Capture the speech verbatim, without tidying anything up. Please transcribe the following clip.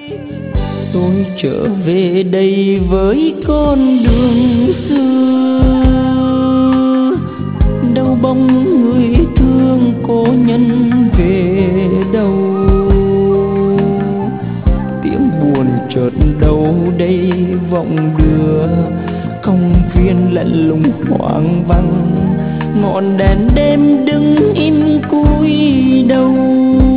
tôi trở về đây với con đường xưa, đâu bóng người thương cố nhân về đâu. Tiếng buồn chợt đâu đây vọng đưa, công viên lạnh lùng hoang vắng, ngọn đèn đêm đứng im cúi đầu.